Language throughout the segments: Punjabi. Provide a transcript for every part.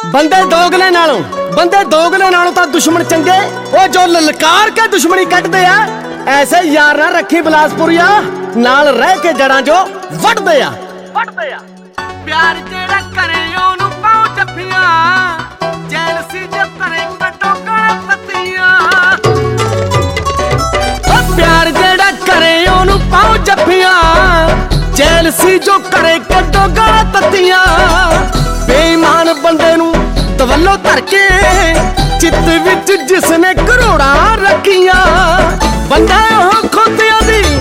ਬੰਦੇ ਦੋਗਲੇ ਨਾਲੋਂ ਤਾਂ ਦੁਸ਼ਮਣ ਚੰਗੇ ਉਹ ਜੋ ਲਲਕਾਰ ਕੇ ਦੁਸ਼ਮਣੀ ਕੱਢਦੇ ਆ। ਐਸੇ ਯਾਰ ਨਾ ਰੱਖੀ ਬਿਲਾਸਪੁਰੀਆ, ਨਾਲ ਰਹਿ ਕੇ ਜੜਾਂ ਜੋ ਵੱਢਦੇ ਆ। ਪਿਆਰ ਜਿਹੜਾ ਕਰੇ ਉਹਨੂੰ ਪਾਉ ਜੱਫੀਆਂ, ਜੈਲਸੀ ਜੇ ਕਰੇ ਕੱਟੋ ਗਾਲਾਂ ਤੱਤੀਆਂ। ਪਿਆਰ ਜਿਹੜਾ ਕਰੇ ਉਹਨੂੰ ਪਾਉ ਜੱਫੀਆਂ, ਜੈਲਸੀ ਜੋ ਕਰੇ ਕੱਟੋ ਗਾਲਾਂ ਤੱਤੀਆਂ। ਬੇਈਮਾਨ ਬੰਦੇ ਨੂੰ ਦਵੱਲੋਂ ਧਰ ਕੇ ਚਿੱਤ ਵਿੱਚ ਜਿਸਨੇ ਕਰੋੜਾਂ ਰੱਖੀਆਂ। ਬੰਦਾ ਉਹ ਖੋਤਿਆਂ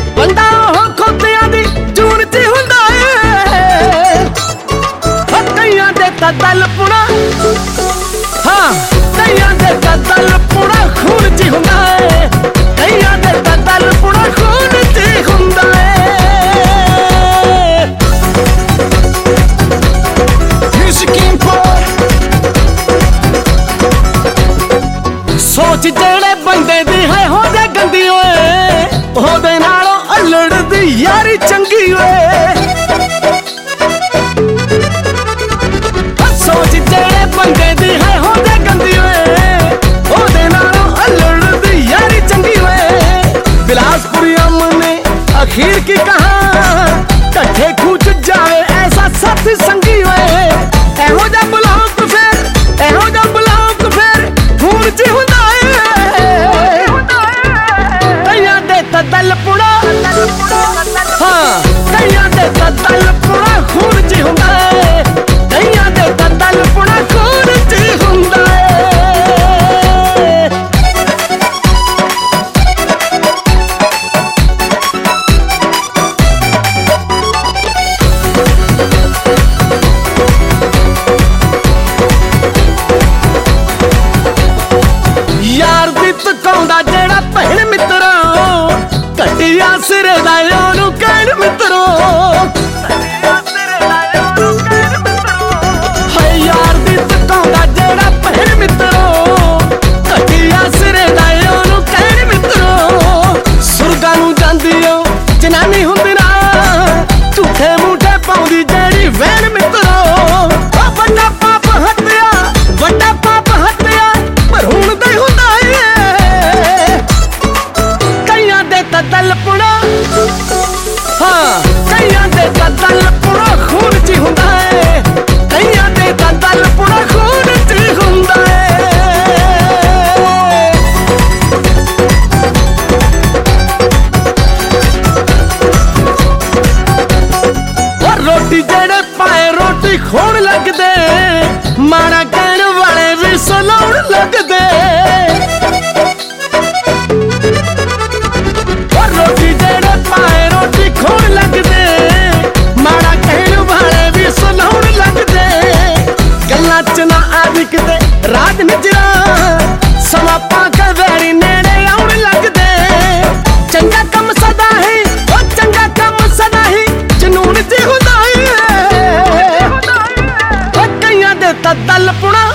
ਦੀ ਜੂਨ ਚ ਹੁੰਦਾ ਏ। ਕਈਆਂ ਦੇ ਤਾਂ ਦਲ ਪੁਣਾ, ਹਾਂ ਕਈਆਂ ਦੇ ਤਾਂ ਦਲ ਪੁਣਾ ਖੂਨ ਚ ਹੁੰਦਾ ਏ। ਕਈਆਂ ਦੇ ਤਾਂ ਦਲ ਪੁਣਾ ਖੂਨ ਚ ਹੁੰਦਾ ਏ। ਸੋਚ ਜਿਹੜੇ ਬੰਦੇ ਦੀ ਹੈ ਹੋ ਜਾ ਗੰਦੀ ਓਏ, ਉਹਦੇ ਨਾਲੋਂ ਅਲੜ ਦੀ ਯਾਰੀ ਚੰਗੀ ਓਏ। ਸੋਚ ਜਿਹੜੇ ਬੰਦੇ ਦੀ ਹੈ ਹੋ ਜਾ ਗੰਦੀ ਓਏ, ਉਹਦੇ ਨਾਲੋਂ ਅਲੜ ਦੀ ਯਾਰੀ ਚੰਗੀ ਓਏ। ਬਿਲਾਸਪੁਰੀ ਅਮਨ ਨੇ ਅਖੀਰ ਕੀ ਕਹਾ, ਇਕੱਠੇ ਖੂਚ ਜਾਵੇ ਐਸਾ ਸਾਥੀ ਸੰਗੀ ਓਏ। ਇਹੋ ਜਿਹਾ ਬਲੌਕ ਫਿਰ, ਇਹੋ ਜਿਹਾ ਬਲੌਕ ਫਿਰ ਖੂਨ ਚ ਹੁੰਦਾ ਦਲ ਪੁਣਾ, ਹਾਂ ਕਈਆਂ ਦੇ ਤਾਂ ਦਲ ਪੁਣਾ ਖੂਨ ਚ ਹੁੰਦਾ ਏ। ਕਈਆਂ ਦੇ ਤਾਂ ਦਲ ਪੁਣਾ ਖੂਨ ਚ ਹੁੰਦਾ ਏ। ਯਾਰ ਦੀ ਤਕਾਉਂਦਾ ਜਿਹੜਾ ਭੈਣ ਮਿੱਤਰਾ, ਘਟਿਆ ਸਿਰੇ ਦਾ ਉਹਨੂੰ ਕਹਿਣ ਮਿੱਤਰੋ। ਹਾਏ ਯਾਰ ਦੀ ਤਕਾਉਂਦਾ ਜਿਹੜਾ ਭੈਣ ਮਿੱਤਰੋ, ਘਟਿਆ ਸਿਰੇ ਦਾ ਉਹਨੂੰ ਕਹਿਣ ਮਿੱਤਰੋ। ਸੁਰਗਾਂ ਨੂੰ ਜਾਂਦੀ ਓ ਜਨਾਨੀ ਹੁੰਦੀ ਨਾ, ਝੂਠੇ ਮੂਠੇ ਪਾਉਂਦੀ ਜਿਹੜੀ ਵੈਣ ਮਿੱਤਰੋ। ਵੱਡਾ ਪਾਪ ਹੱਤਿਆ, ਵੱਡਾ ਪਾਪ ਹੱਤਿਆ ਪਰ ਹੁਣ ਦਾ ਹੁੰਦਾ ਏ। ਕਈਆਂ ਦੇ ਤਾਂ ਦਲ ਪੁਣਾ, ਹਾਂ ਕਈਆਂ ਦੇ ਤਾਂ ਦਲ ਪੁਣਾ ਖੂਨ ਚ ਹੁੰਦਾ ਏ। ਕਈਆਂ ਦੇ ਤਾਂ ਦਲ ਪੁਣਾ ਖੂਨ ਚ ਹੁੰਦਾ ਏ। ਉਹ ਰੋਟੀ ਜਿਹੜੇ ਪਾਏ ਰੋਟੀ ਖੋਣ ਲੱਗਦੇ, ਮਾੜਾ ਕਹਿਣ ਵਾਲੇ ਵੀ ਸੁਣਾਉਣ ਲੱਗਦੇ। ਰੋਟੀ ਜਿਹੜੇ ਪਾਏ ਰੋਟੀ ਖੋਣ ਲੱਗਦੇ, ਮਾੜਾ ਕਹਿਣ ਵਾਲੇ ਵੀ ਸੁਣਾਉਣ ਲੱਗਦੇ। ਗੱਲਾਂ ਚ ਨਾ ਆਦੀ ਕਿਤੇ ਰਾਜ ਨਿਜਰਾ, ਸਮਾਂ ਪਾ ਕੇ ਵੈਰੀ ਨੇੜੇ ਆਉਣ ਲੱਗਦੇ। ਚੰਗਾ ਕੰਮ ਸਦਾ ਹੀ, ਉਹ ਚੰਗਾ ਕੰਮ ਸਦਾ ਹੀ ਜਨੂਨ ਚ ਹੁੰਦਾ ਏ। ਕਈਆਂ ਦੇ ਤਾਂ ਦਲ ਪੁਣਾ,